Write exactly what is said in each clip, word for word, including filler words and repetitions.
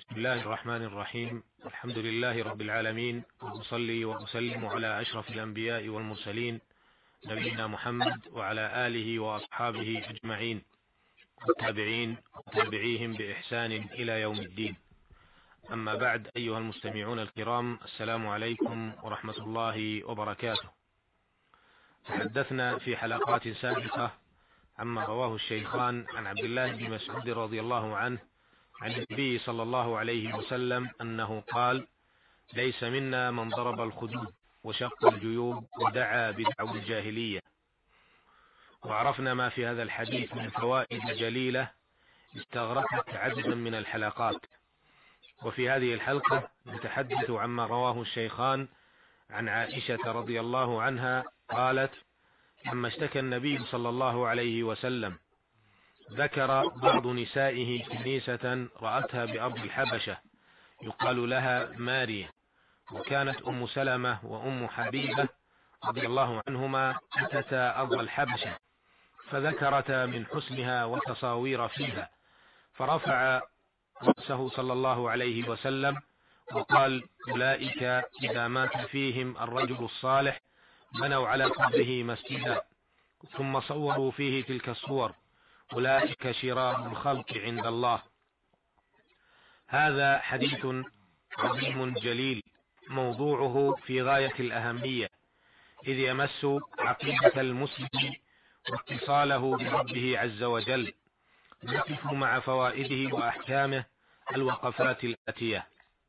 بسم الله الرحمن الرحيم. الحمد لله رب العالمين، وأصلي وأسلم على أشرف الأنبياء والمرسلين نبينا محمد وعلى آله وأصحابه أجمعين والتابعين وتابعيهم بإحسان إلى يوم الدين. أما بعد، أيها المستمعون الكرام، السلام عليكم ورحمة الله وبركاته. تحدثنا في حلقات سابقة عما رواه الشيخان عن عبد الله بن مسعود رضي الله عنه عن النبي صلى الله عليه وسلم أنه قال: ليس منا من ضرب الخدود وشق الجيوب ودعا بدعوى الجاهلية. وعرفنا ما في هذا الحديث من فوائد جليلة استغرقت عددا من الحلقات. وفي هذه الحلقة نتحدث عما رواه الشيخان عن عائشة رضي الله عنها قالت: لما اشتكى النبي صلى الله عليه وسلم ذكر بعض نسائه كنيسة رأتها بأرض الحبشة يقال لها ماريا، وكانت أم سلمة وأم حبيبة رضي الله عنهما أتتا أرض الحبشة فذكرتا من حسنها وتصاوير فيها، فرفع رأسه صلى الله عليه وسلم وقال: أولئك إذا مات فيهم الرجل الصالح بنوا على قبره مسجدا ثم صوروا فيه تلك الصور، أولئك شرار الخلق عند الله. هذا حديث عظيم جليل موضوعه في غاية الأهمية، إذ يمس عقيدة المسلم واتصاله بربه عز وجل. نقف مع فوائده وأحكامه الوقفات الآتية.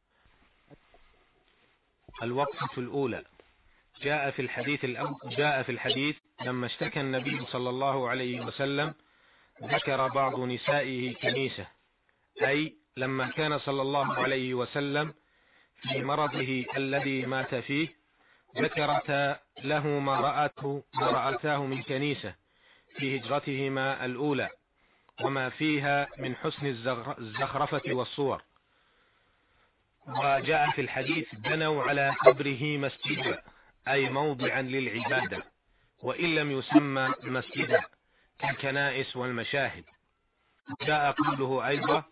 الوقفة الأولى: جاء في الحديث الأول جاء في الحديث لما اشتكى النبي صلى الله عليه وسلم ذكر بعض نسائه كنيسة، أي لما كان صلى الله عليه وسلم في مرضه الذي مات فيه ذكرت له ما رأته ما رأتاه من كنيسة في هجرتهما الأولى وما فيها من حسن الزخرفة والصور. وجاء في الحديث: بنوا على قبره مسجدا، أي موضعا للعبادة، وإن لم يسمى مسجدا كالكنائس والمشاهد. جاء قوله أيضا: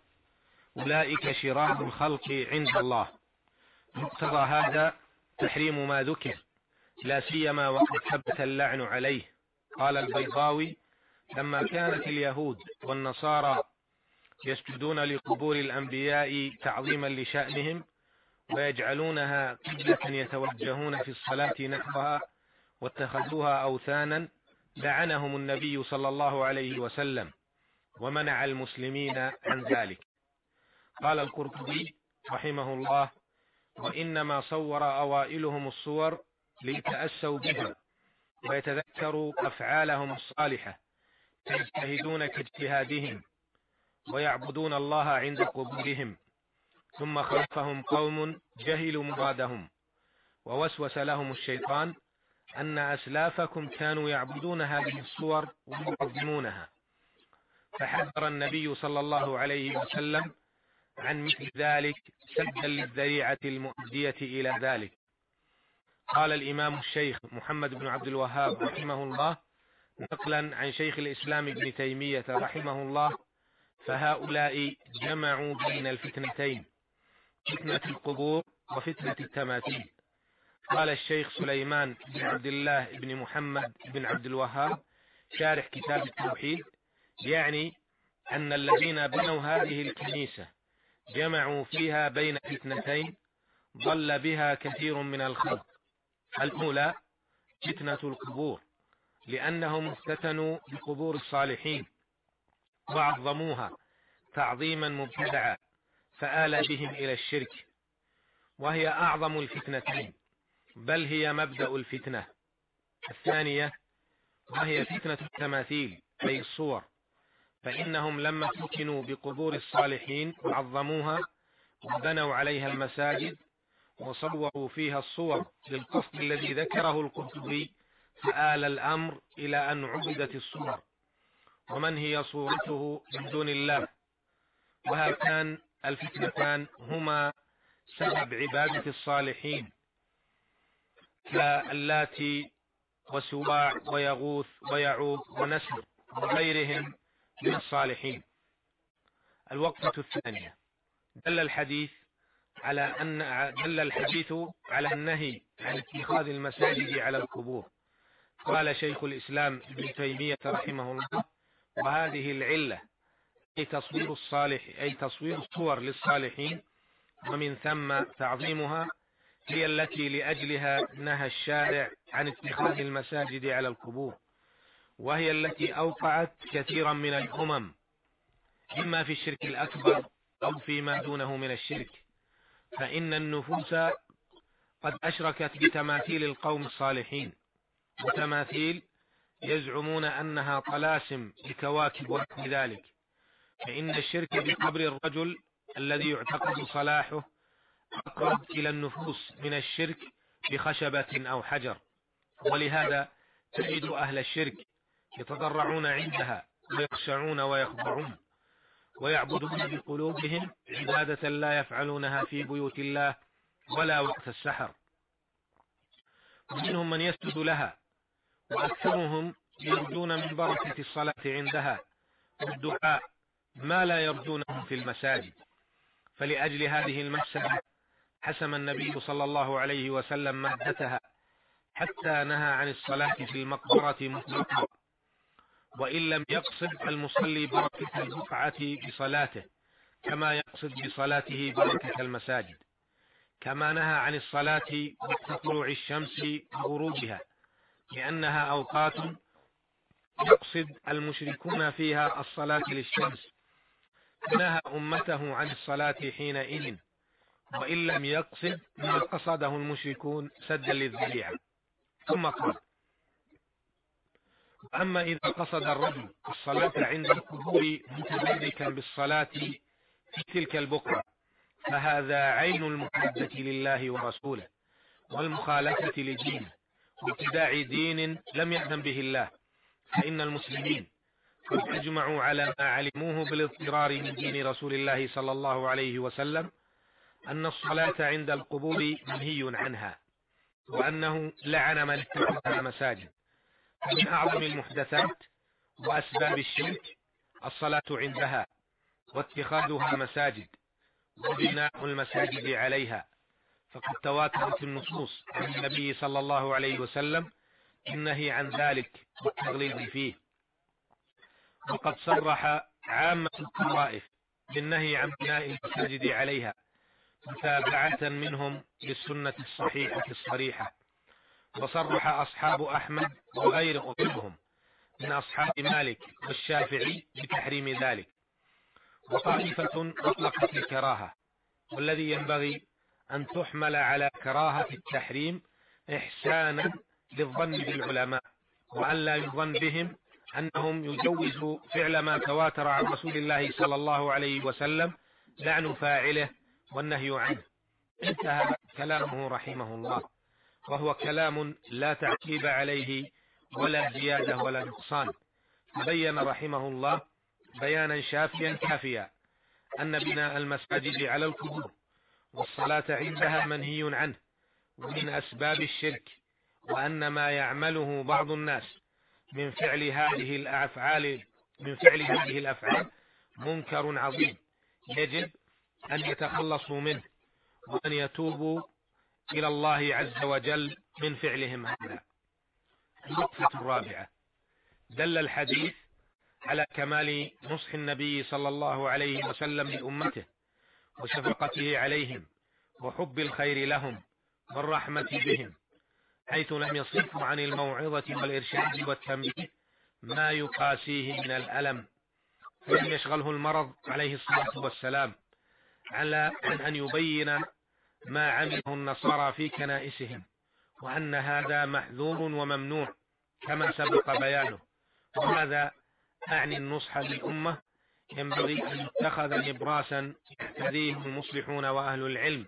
أولئك شرار الخلق عند الله. مقتضى هذا تحريم ما ذكر، لا سيما وقد ثبت اللعن عليه. قال البيضاوي: لما كانت اليهود والنصارى يسجدون لقبور الأنبياء تعظيما لشأنهم ويجعلونها قبلة يتوجهون في الصلاة نحوها واتخذوها أوثانا، لعنهم النبي صلى الله عليه وسلم ومنع المسلمين عن ذلك. قال القرطبي رحمه الله: وإنما صور أوائلهم الصور ليتأسوا بها ويتذكروا أفعالهم الصالحة، فيجتهدون كاجتهادهم ويعبدون الله عند قبورهم. ثم خلفهم قوم جهلوا مرادهم، ووسوس لهم الشيطان أن أسلافكم كانوا يعبدون هذه الصور ويعظمونها، فحذر النبي صلى الله عليه وسلم عن مثل ذلك سدا للذريعة المؤدية إلى ذلك. قال الإمام الشيخ محمد بن عبد الوهاب رحمه الله نقلا عن شيخ الإسلام ابن تيمية رحمه الله: فهؤلاء جمعوا بين الفتنتين، فتنة القبور وفتنة التماثيل. قال الشيخ سليمان بن عبد الله بن محمد بن عبد الوهاب شارح كتاب التوحيد، يعني أن الذين بنوا هذه الكنيسة جمعوا فيها بين فتنتين ضل بها كثير من الخلق. الأولى فتنة القبور، لأنهم افتتنوا بقبور الصالحين وعظموها تعظيما مبتدعا فآل بهم إلى الشرك، وهي أعظم الفتنتين، بل هي مبدأ الفتنة. الثانية وهي فتنة التماثيل أي الصور، فإنهم لما فتنوا بقبور الصالحين وعظموها وبنوا عليها المساجد وصوروا فيها الصور للقصد الذي ذكره القرطبي، فآل الأمر إلى أن عبدت الصور ومن هي صورته من دون الله. وهاتان الفتنتان هما سبب عبادة الصالحين كاللاتي وسواع ويغوث ويعوق ونسر وغيرهم من الصالحين. الوقفة الثانية: دل الحديث على أن دل الحديث على النهي عن اتخاذ المساجد على القبور. قال شيخ الإسلام ابن تيمية رحمه الله: وهذه العلة أي تصوير الصالح أي تصوير الصور للصالحين ومن ثم تعظيمها هي التي لأجلها نهى الشارع عن اتخاذ المساجد على القبور، وهي التي أوقعت كثيرا من الأمم إما في الشرك الأكبر أو فيما دونه من الشرك، فإن النفوس قد أشركت بتماثيل القوم الصالحين، وتماثيل يزعمون أنها طلاسم لكواكب ونحو ذلك، فإن الشرك بقبر الرجل الذي يعتقد صلاحه أقرب إلى النفوس من الشرك بخشبة أو حجر. ولهذا تجد أهل الشرك يتضرعون عندها ويخشعون ويخضعون ويعبدون بقلوبهم عبادة لا يفعلونها في بيوت الله ولا وقت السحر، ومنهم من يسجد لها، وأكثرهم يرجون من بركة الصلاة عندها والدعاء ما لا يرجونه في المساجد. فلأجل هذه المفسدة حسم النبي صلى الله عليه وسلم مادتها حتى نهى عن الصلاة في المقبرة مطلقا، وإن لم يقصد المصلي بركة البقعة بصلاته كما يقصد بصلاته بركة المساجد، كما نهى عن الصلاة وقت طلوع الشمس وغروبها، لأنها أوقات يقصد المشركون فيها الصلاة للشمس، نهى أمته عن الصلاة حينئذ، وإن لم يقصد ما قصده المشركون سدا للذريعة. ثم قال: أما إذا قصد الرجل الصلاة عند القبور متبركا بالصلاة في تلك البقعة فهذا عين المحبة لله ورسوله والمخالفة لدينه وابتداع دين لم يأذن به الله، فإن المسلمين قد أجمعوا على ما علموه بالاضطرار من دين رسول الله صلى الله عليه وسلم أن الصلاة عند القبور منهي عنها، وأنه لعن من اتخذها مساجد. من أعظم المحدثات وأسباب الشرك الصلاة عندها واتخاذها مساجد وبناء المساجد عليها، فقد تواترت النصوص عن النبي صلى الله عليه وسلم النهي عن ذلك والتغليظ فيه، وقد صرح عامة الطوائف بالنهي عن بناء المساجد عليها متابعة منهم للسنة الصحيحة الصريحة. وصرح أصحاب أحمد وغيرهم من أصحاب مالك والشافعي بتحريم ذلك، وطائفة أطلقت الكراهة، والذي ينبغي أن تحمل على كراهة التحريم إحسانا للظن بالعلماء، وأن لا يظن بهم أنهم يجوزوا فعل ما تواتر عن رسول الله صلى الله عليه وسلم لعن فاعله والنهي عنه. انتهى كلامه رحمه الله، وهو كلام لا تعقيب عليه ولا زيادة ولا نقصان. بين رحمه الله بيانا شافيا كافيا أن بناء المساجد على القبور والصلاة عندها منهي عنه ومن أسباب الشرك، وأن ما يعمله بعض الناس من فعل هذه الأفعال من فعل هذه الأفعال منكر عظيم يجب أن يتخلصوا منه وأن يتوبوا إلى الله عز وجل من فعلهم هذا. النقطة الرابعة: دل الحديث على كمال نصح النبي صلى الله عليه وسلم لأمته وشفقته عليهم وحب الخير لهم والرحمة بهم، حيث لم يصرفوا عن الموعظة والإرشاد والتنبيه ما يقاسيه من الألم، فلم يشغله المرض عليه الصلاة والسلام على أن يبين ما عمله النصارى في كنائسهم، وأن هذا محذور وممنوع كما سبق بيانه. وهذا أعني النصح للأمة ينبغي أن يتخذ نبراسا يحتذيه المصلحون وأهل العلم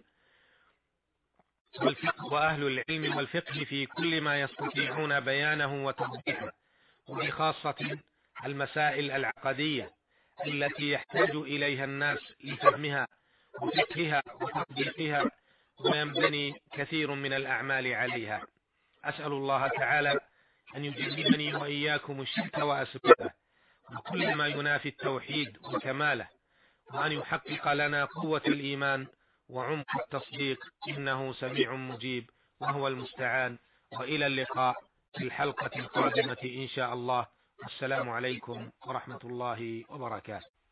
والفقه وأهل العلم والفقه في كل ما يستطيعون بيانه وتوضيحه، وبخاصة المسائل العقدية التي يحتاج إليها الناس لفهمها وفقهها وتطبيقها، وينبني كثير من الأعمال عليها. أسأل الله تعالى أن يجنبني وإياكم الشرك وأسبابه وكل ما ينافي التوحيد وكماله، وأن يحقق لنا قوة الإيمان وعمق التصديق، إنه سميع مجيب وهو المستعان. وإلى اللقاء في الحلقة القادمة إن شاء الله. والسلام عليكم ورحمة الله وبركاته.